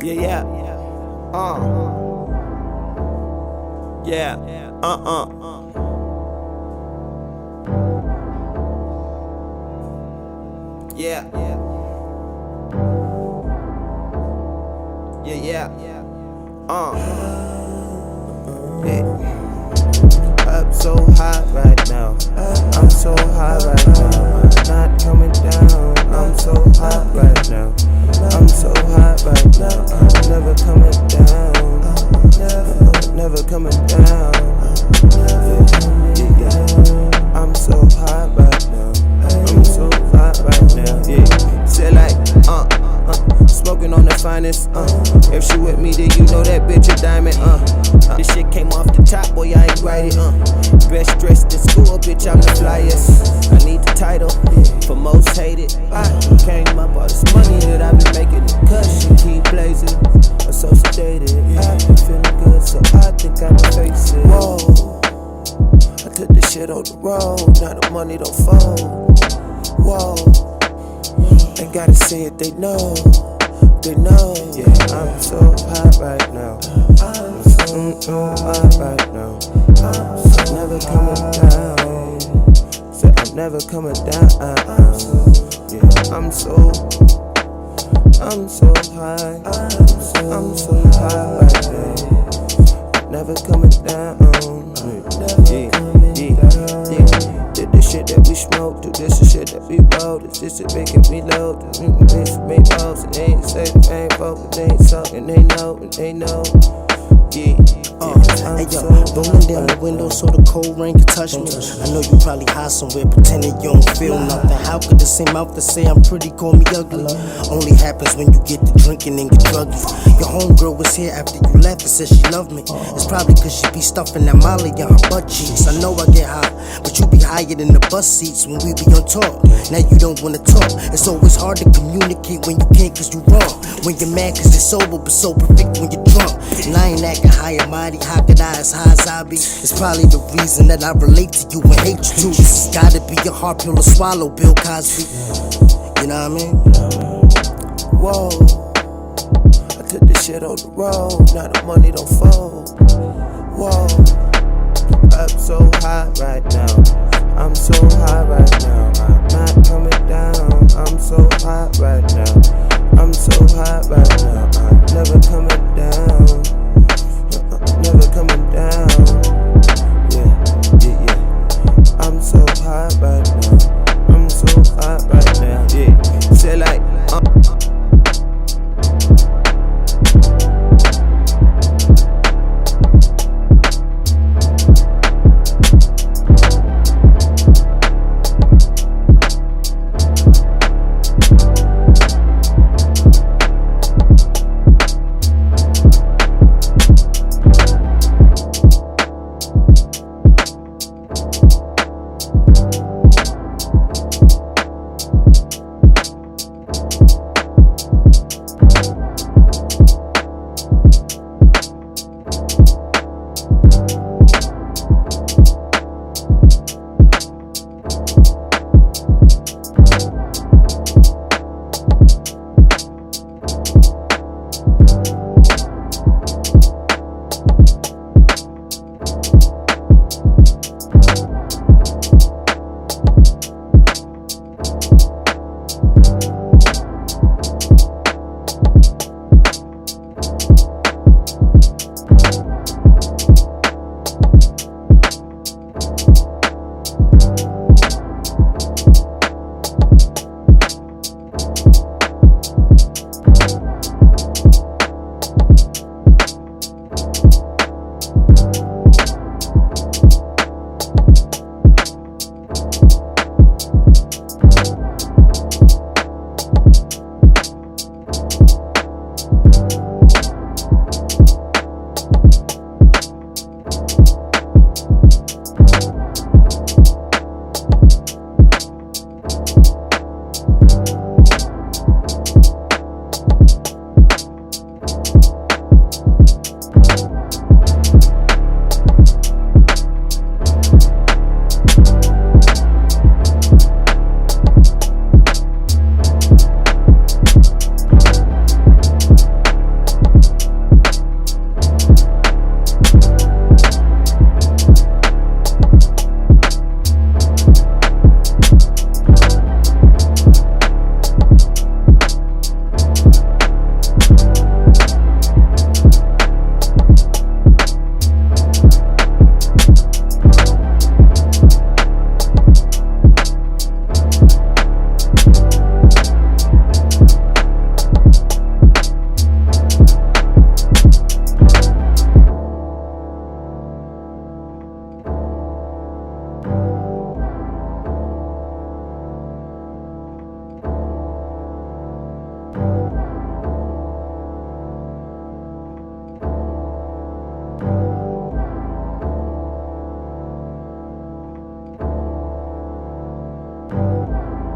Yeah. Yeah. Yeah. Yeah. Up so high right now. I'm so high right now. I'm not coming down. I'm so high right now. I'm so high right now. I'm never coming down. Never coming down. Yeah. I'm so high right now. I'm so high right now. Yeah. Say like, smoking on the finest. If she with me, then you know that bitch a diamond. This shit came off the top, boy, I ain't write it. Best dressed in school, bitch, I'm the flyest. I need the title for most hated. I came up all this money that I've been making. The cushion keep blazing. I'm so sedated. I've been feeling good, so I think I'ma face it. Whoa, I took this shit on the road. Now the money don't fold. Whoa, ain't gotta say it, they know. They know, yeah, I'm so high right now. I'm so high right now. I'm never coming down. Say I'm never coming down. Yeah, I'm so high. I'm so high right now. Never coming down. Yeah. Did the shit that we smoked, do this the shit that we rolled. Is this it making me low? This make balls and they ain't safe, they ain't vote, they ain't talking, they know, and they know. Yeah. Hey yo, rolling down the window so the cold rain can touch me. I know you probably high somewhere pretending you don't feel nothing. How could the same mouth that say I'm pretty call me ugly? Only happens when you get to drinking and get druggy. Your homegirl was here after you left and said she loved me. It's probably cause she be stuffing that molly on her butt cheeks. I know I get high, but you be higher than the bus seats when we be on tour. Now you don't wanna talk. It's always hard to communicate when you can't cause you wrong. When you're mad cause you're sober, but so perfect when you're drunk. And I ain't acting high and mighty. How could I as high as I be? It's probably the reason that I relate to you and hate you too. This has gotta be a hard pill to swallow, Bill Cosby. You know what I mean? Whoa, I took this shit on the road. Now the money don't fold. Whoa, up so high right now. I'm so high right now. I'm not coming down. I'm so high right now.